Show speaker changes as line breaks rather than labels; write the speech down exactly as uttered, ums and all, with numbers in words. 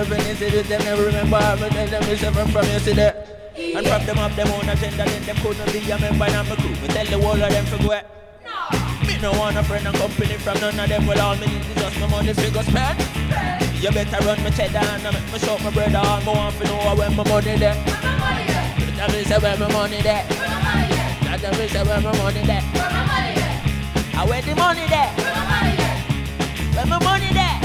never incident, them never remember. Me tell them me seven from yesterday. And from them up them own agenda, then them couldn't be a member of my crew. Me tell the whole of them to go. No. Me no want a friend and company from none of them. Well, all me need is just my money figure spend. You better run my cheddar and make me show my brother. All me want to know where my money there.
Where my money there?
That me say where my money there.
Where my money there?
That me say where my money there.
Where my money there?
I where the money there.
Where my money there?
Where my money there.